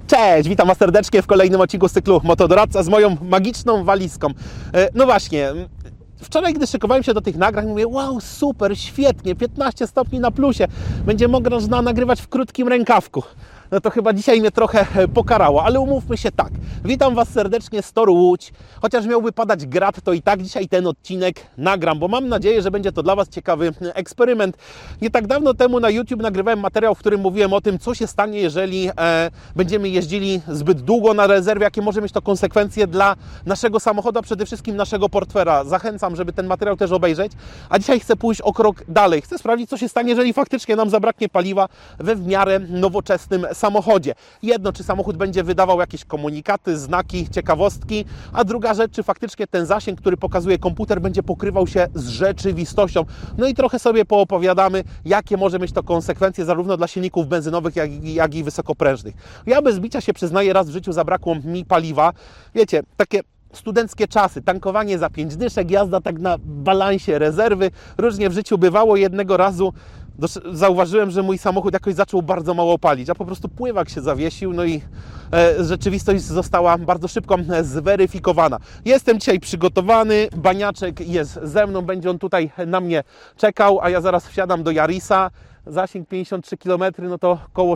Cześć, witam Was serdecznie w kolejnym odcinku z cyklu Motodoradca z moją magiczną walizką. No właśnie, wczoraj gdy szykowałem się do tych nagrań, mówię, wow, super, świetnie, 15 stopni na plusie, będzie można nagrywać w krótkim rękawku. No to chyba dzisiaj mnie trochę pokarało, ale umówmy się tak. Witam Was serdecznie z toru Łódź. Chociaż miałby padać grad, to i tak dzisiaj ten odcinek nagram, bo mam nadzieję, że będzie to dla Was ciekawy eksperyment. Nie tak dawno temu na YouTube nagrywałem materiał, w którym mówiłem o tym, co się stanie, jeżeli będziemy jeździli zbyt długo na rezerwie, jakie może mieć to konsekwencje dla naszego samochodu, a przede wszystkim naszego portfela. Zachęcam, żeby ten materiał też obejrzeć. A dzisiaj chcę pójść o krok dalej. Chcę sprawdzić, co się stanie, jeżeli faktycznie nam zabraknie paliwa we w miarę nowoczesnym samochodzie. Jedno, czy samochód będzie wydawał jakieś komunikaty, znaki, ciekawostki, a druga rzecz, czy faktycznie ten zasięg, który pokazuje komputer, będzie pokrywał się z rzeczywistością. No i trochę sobie poopowiadamy, jakie może mieć to konsekwencje zarówno dla silników benzynowych, jak i wysokoprężnych. Ja bez bicia się przyznaję, raz w życiu zabrakło mi paliwa. Wiecie, takie studenckie czasy, tankowanie za 5 dyszek, jazda tak na balansie rezerwy. Różnie w życiu bywało. Jednego razu zauważyłem, że mój samochód jakoś zaczął bardzo mało palić, a po prostu pływak się zawiesił, no i rzeczywistość została bardzo szybko zweryfikowana. Jestem dzisiaj przygotowany, baniaczek jest ze mną, będzie on tutaj na mnie czekał, a ja zaraz wsiadam do Yarisa. Zasięg 53 km, no to około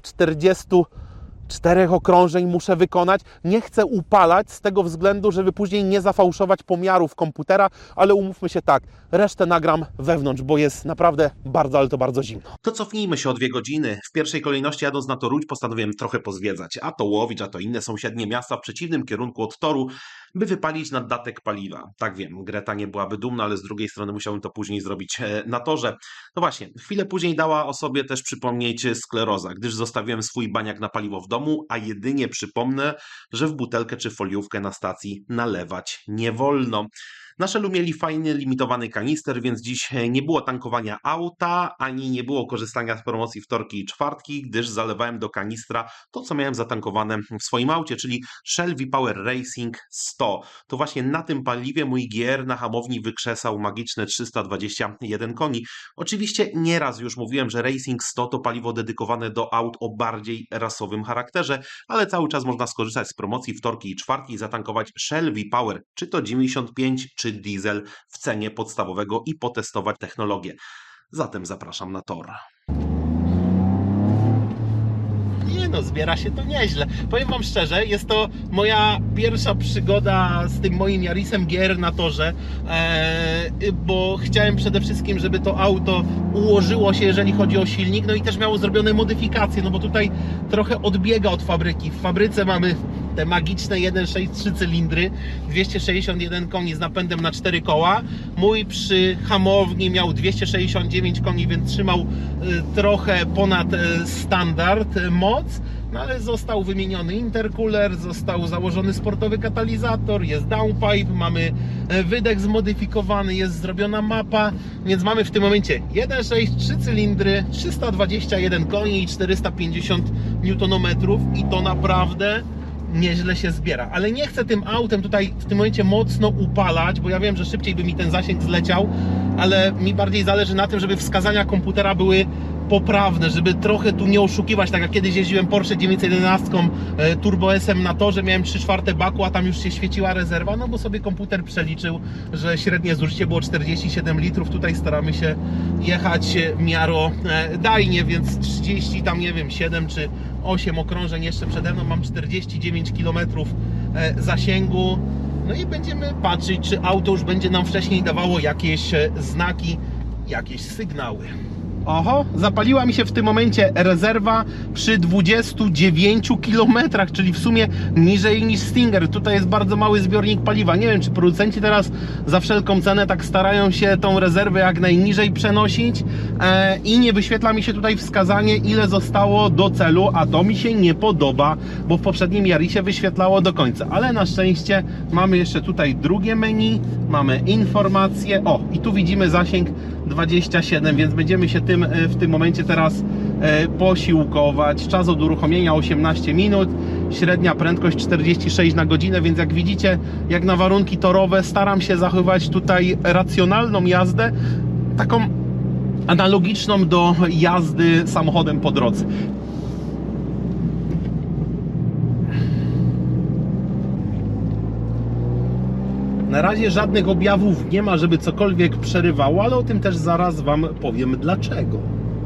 44 okrążeń muszę wykonać. Nie chcę upalać z tego względu, żeby później nie zafałszować pomiarów komputera, ale umówmy się tak, resztę nagram wewnątrz, bo jest naprawdę bardzo, ale to bardzo zimno. To cofnijmy się o 2 godziny. W pierwszej kolejności jadąc na tor Łódź postanowiłem trochę pozwiedzać, a to Łowicz, a to inne sąsiednie miasta w przeciwnym kierunku od toru, by wypalić naddatek paliwa. Tak wiem, Greta nie byłaby dumna, ale z drugiej strony musiałem to później zrobić na torze. No właśnie, chwilę później dała o sobie też przypomnieć skleroza, gdyż zostawiłem swój baniak na paliwo w domu, a jedynie przypomnę, że w butelkę czy foliówkę na stacji nalewać nie wolno. Na Shellu mieli fajny, limitowany kanister, więc dziś nie było tankowania auta, ani nie było korzystania z promocji wtorki i czwartki, gdyż zalewałem do kanistra to, co miałem zatankowane w swoim aucie, czyli Shell V-Power Racing 100. To właśnie na tym paliwie mój GR na hamowni wykrzesał magiczne 321 koni. Oczywiście nieraz już mówiłem, że Racing 100 to paliwo dedykowane do aut o bardziej rasowym charakterze, ale cały czas można skorzystać z promocji wtorki i czwartki i zatankować Shell V-Power, czy to 95, czy diesel w cenie podstawowego i potestować technologię. Zatem zapraszam na tor. Nie no, zbiera się to nieźle. Powiem Wam szczerze, jest to moja pierwsza przygoda z tym moim Yarisem GR na torze, bo chciałem przede wszystkim, żeby to auto ułożyło się, jeżeli chodzi o silnik, no i też miało zrobione modyfikacje, no bo tutaj trochę odbiega od fabryki. W fabryce mamy te magiczne 1.6 cylindry, 261 koni z napędem na 4 koła. Mój przy hamowni miał 269 koni, więc trzymał trochę ponad standard moc, no ale został wymieniony intercooler, został założony sportowy katalizator, jest downpipe, mamy wydech zmodyfikowany, jest zrobiona mapa, więc mamy w tym momencie 1.6, 3 cylindry, 321 koni i 450 Nm i to naprawdę nieźle się zbiera, ale nie chcę tym autem tutaj w tym momencie mocno upalać, bo ja wiem, że szybciej by mi ten zasięg zleciał, ale mi bardziej zależy na tym, żeby wskazania komputera były poprawne, żeby trochę tu nie oszukiwać, tak jak kiedyś jeździłem Porsche 911 Turbo S-em na torze, miałem 3/4 baku, a tam już się świeciła rezerwa, no bo sobie komputer przeliczył, że średnie zużycie było 47 litrów, tutaj staramy się jechać miarodajnie, więc 30 tam nie wiem, 7 czy 8 okrążeń jeszcze przede mną, mam 49 km zasięgu, no i będziemy patrzeć, czy auto już będzie nam wcześniej dawało jakieś znaki, jakieś sygnały. Oho, zapaliła mi się w tym momencie rezerwa przy 29 km, czyli w sumie niżej niż Stinger. Tutaj jest bardzo mały zbiornik paliwa. Nie wiem, czy producenci teraz za wszelką cenę tak starają się tą rezerwę jak najniżej przenosić i nie wyświetla mi się tutaj wskazanie, ile zostało do celu, a to mi się nie podoba, bo w poprzednim Yarisie wyświetlało do końca. Ale na szczęście mamy jeszcze tutaj drugie menu, mamy informacje. O, i tu widzimy zasięg 27, więc będziemy się tym w tym momencie teraz posiłkować. Czas od uruchomienia 18 minut, średnia prędkość 46 na godzinę, więc jak widzicie, jak na warunki torowe staram się zachowywać tutaj racjonalną jazdę, taką analogiczną do jazdy samochodem po drodze. Na razie żadnych objawów nie ma, żeby cokolwiek przerywało, ale o tym też zaraz Wam powiem dlaczego.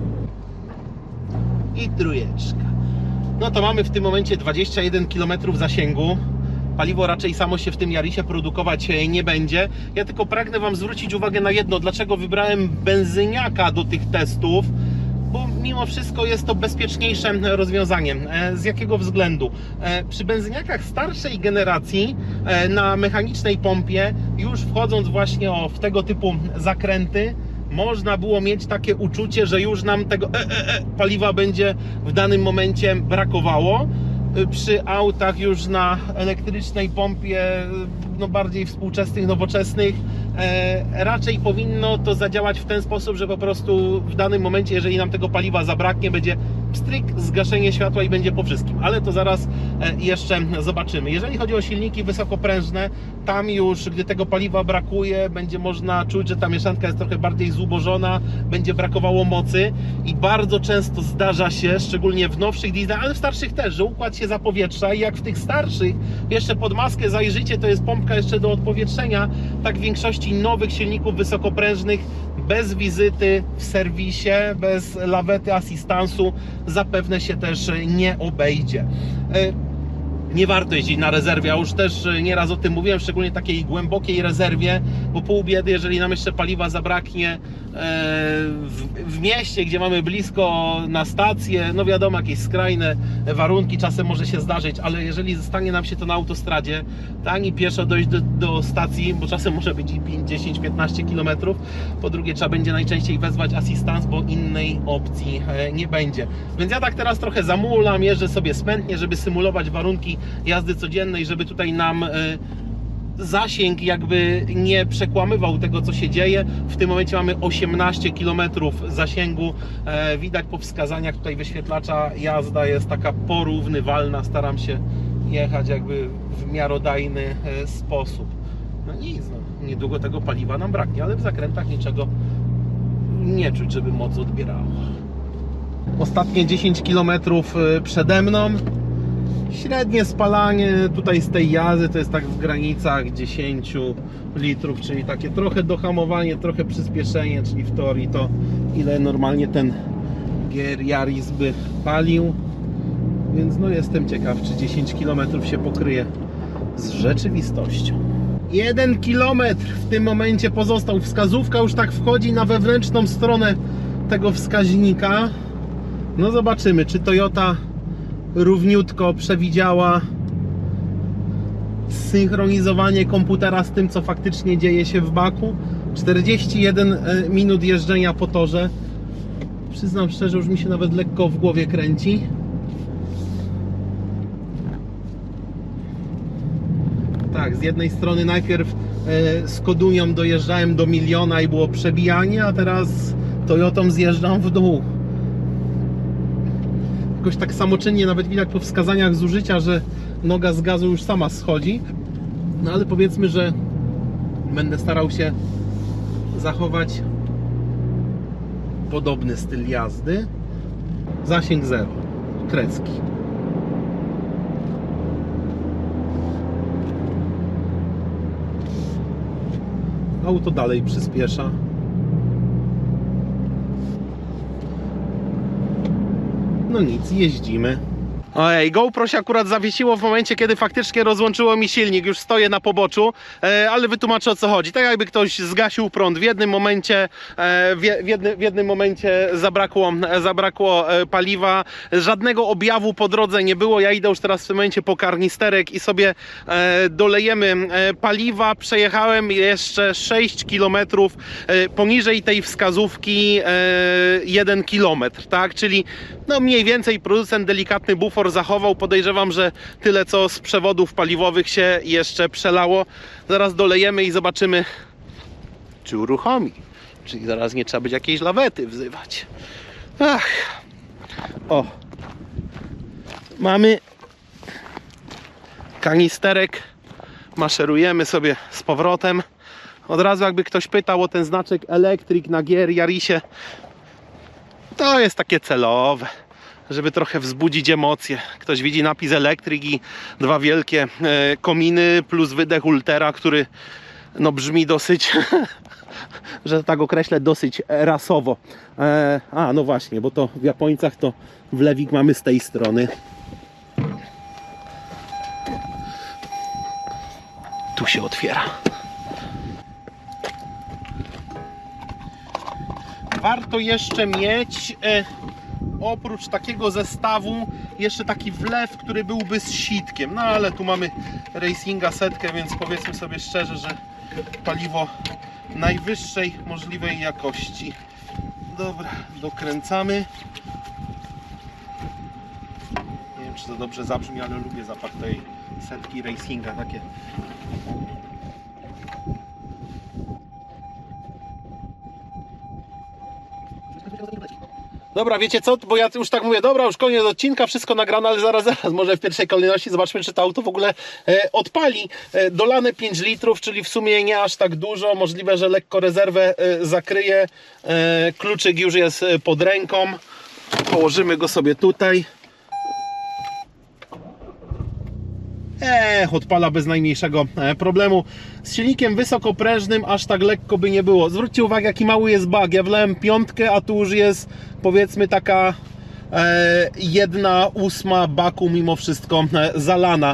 I trójeczka. No to mamy w tym momencie 21 km zasięgu. Paliwo raczej samo się w tym Yarisie produkować nie będzie. Ja tylko pragnę Wam zwrócić uwagę na jedno, dlaczego wybrałem benzyniaka do tych testów, bo mimo wszystko jest to bezpieczniejsze rozwiązanie. Z jakiego względu? Przy benzyniakach starszej generacji na mechanicznej pompie, już wchodząc właśnie w tego typu zakręty, można było mieć takie uczucie, że już nam tego paliwa będzie w danym momencie brakowało. Przy autach już na elektrycznej pompie, no bardziej współczesnych, nowoczesnych, raczej powinno to zadziałać w ten sposób, że po prostu w danym momencie, jeżeli nam tego paliwa zabraknie, będzie pstryk, zgaszenie światła i będzie po wszystkim. Ale to zaraz jeszcze zobaczymy. Jeżeli chodzi o silniki wysokoprężne, tam już, gdy tego paliwa brakuje, będzie można czuć, że ta mieszanka jest trochę bardziej zubożona, będzie brakowało mocy i bardzo często zdarza się, szczególnie w nowszych dieslach, ale w starszych też, że układ się zapowietrza i jak w tych starszych jeszcze pod maskę zajrzycie, to jest pompka jeszcze do odpowietrzenia, tak w większości nowych silników wysokoprężnych bez wizyty w serwisie, bez lawety asystansu zapewne się też nie obejdzie. Nie warto jeździć na rezerwie, a już też nieraz o tym mówiłem, szczególnie takiej głębokiej rezerwie, bo pół biedy, jeżeli nam jeszcze paliwa zabraknie w mieście, gdzie mamy blisko na stację, no wiadomo, jakieś skrajne warunki czasem może się zdarzyć, ale jeżeli stanie nam się to na autostradzie, to ani pieszo dojść do stacji, bo czasem może być i 5, 10, 15 km, po drugie trzeba będzie najczęściej wezwać asystans, bo innej opcji nie będzie. Więc ja tak teraz trochę zamulam, jeżdżę sobie smętnie, żeby symulować warunki jazdy codziennej, żeby tutaj nam zasięg jakby nie przekłamywał tego, co się dzieje. W tym momencie mamy 18 km zasięgu. Widać po wskazaniach tutaj wyświetlacza, jazda jest taka porównywalna. Staram się jechać jakby w miarodajny sposób. No nic, no, niedługo tego paliwa nam braknie, ale w zakrętach niczego nie czuć, żeby moc odbierało. Ostatnie 10 km przede mną. Średnie spalanie tutaj z tej jazdy to jest tak w granicach 10 litrów, czyli takie trochę dohamowanie, trochę przyspieszenie, czyli w teorii to ile normalnie ten GR Yaris by palił. Więc no jestem ciekaw, czy 10 km się pokryje z rzeczywistością. 1 km w tym momencie pozostał. Wskazówka już tak wchodzi na wewnętrzną stronę tego wskaźnika. No zobaczymy, czy Toyota równiutko przewidziała synchronizowanie komputera z tym, co faktycznie dzieje się w baku. 41 minut jeżdżenia po torze. Przyznam szczerze, już mi się nawet lekko w głowie kręci. Tak, z jednej strony najpierw z Kodunią dojeżdżałem do 1 000 000 i było przebijanie, a teraz Toyotą zjeżdżam w dół. Jakoś tak samoczynnie nawet widać po wskazaniach zużycia, że noga z gazu już sama schodzi. No ale powiedzmy, że będę starał się zachować podobny styl jazdy. Zasięg 0, krecki. Auto dalej przyspiesza. No nic, jeździmy. Ojej, GoPro się akurat zawiesiło w momencie, kiedy faktycznie rozłączyło mi silnik. Już stoję na poboczu, ale wytłumaczę, o co chodzi. Tak jakby ktoś zgasił prąd. W jednym momencie w jednym momencie zabrakło paliwa. Żadnego objawu po drodze nie było. Ja idę już teraz w tym momencie po karnisterek i sobie dolejemy paliwa. Przejechałem jeszcze 6 km poniżej tej wskazówki 1 km, tak? Czyli no mniej więcej producent delikatny bufor zachował. Podejrzewam, że tyle co z przewodów paliwowych się jeszcze przelało. Zaraz dolejemy i zobaczymy, czy uruchomi. Czyli zaraz nie trzeba być jakiejś lawety wzywać. Ach. O. Mamy kanisterek. Maszerujemy sobie z powrotem. Od razu jakby ktoś pytał o ten znaczek Electric na GR Yarisie. To jest takie celowe, żeby trochę wzbudzić emocje. Ktoś widzi napis Electric i dwa wielkie kominy plus wydech Ultera, który no brzmi dosyć, że tak określę, dosyć rasowo. No właśnie, bo to w Japońcach to wlewik mamy z tej strony. Tu się otwiera. Warto jeszcze mieć oprócz takiego zestawu jeszcze taki wlew, który byłby z sitkiem. No ale tu mamy Racinga setkę, więc powiedzmy sobie szczerze, że paliwo najwyższej możliwej jakości. Dobra, dokręcamy. Nie wiem, czy to dobrze zabrzmi, ale lubię zapach tej setki Racinga. Takie. Dobra, wiecie co? Bo ja już tak mówię, dobra, już koniec odcinka, wszystko nagrane, ale zaraz, może w pierwszej kolejności zobaczmy, czy to auto w ogóle odpali. Dolane 5 litrów, czyli w sumie nie aż tak dużo, możliwe, że lekko rezerwę zakryje. Kluczyk już jest pod ręką. Położymy go sobie tutaj. Odpala bez najmniejszego problemu. Z silnikiem wysokoprężnym aż tak lekko by nie było. Zwróćcie uwagę, jaki mały jest bag. Ja wlałem 5, a tu już jest powiedzmy taka 1/8 baku mimo wszystko zalana.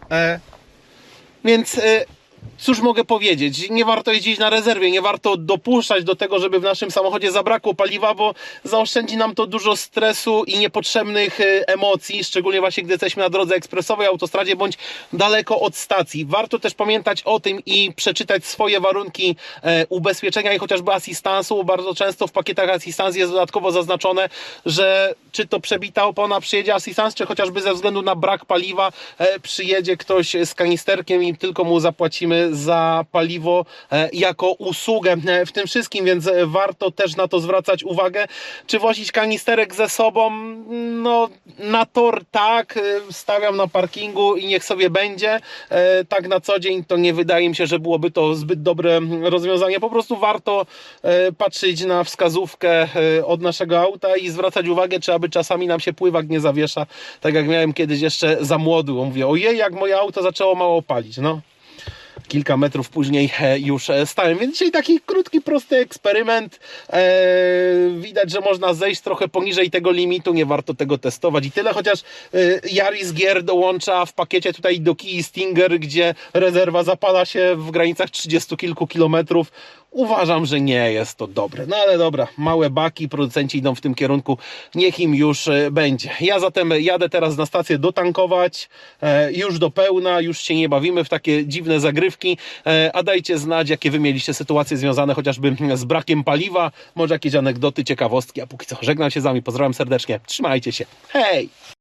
Więc cóż mogę powiedzieć? Nie warto jeździć na rezerwie, nie warto dopuszczać do tego, żeby w naszym samochodzie zabrakło paliwa, bo zaoszczędzi nam to dużo stresu i niepotrzebnych emocji, szczególnie właśnie gdy jesteśmy na drodze ekspresowej, autostradzie bądź daleko od stacji. Warto też pamiętać o tym i przeczytać swoje warunki ubezpieczenia i chociażby asystansu. Bardzo często w pakietach asystans jest dodatkowo zaznaczone, że czy to przebita opona przyjedzie asystans, czy chociażby ze względu na brak paliwa przyjedzie ktoś z kanisterkiem i tylko mu zapłacimy za paliwo jako usługę w tym wszystkim, więc warto też na to zwracać uwagę. Czy wozić kanisterek ze sobą? No na tor tak, stawiam na parkingu i niech sobie będzie. Tak na co dzień to nie wydaje mi się, że byłoby to zbyt dobre rozwiązanie. Po prostu warto patrzeć na wskazówkę od naszego auta i zwracać uwagę, czy aby czasami nam się pływak nie zawiesza, tak jak miałem kiedyś jeszcze za młody. Mówię, ojej, jak moje auto zaczęło mało palić. No. Kilka metrów później już stałem, więc dzisiaj taki krótki, prosty eksperyment. Widać, że można zejść trochę poniżej tego limitu, nie warto tego testować i tyle, chociaż Yaris Gear dołącza w pakiecie tutaj do Kia Stinger, gdzie rezerwa zapala się w granicach 30 kilku kilometrów. Uważam, że nie jest to dobre. No ale dobra, małe baki, producenci idą w tym kierunku, niech im już będzie. Ja zatem jadę teraz na stację dotankować, już do pełna, już się nie bawimy w takie dziwne zagrywki, a dajcie znać, jakie wy mieliście sytuacje związane chociażby z brakiem paliwa, może jakieś anegdoty, ciekawostki, a póki co żegnam się z wami, pozdrawiam serdecznie, trzymajcie się, hej!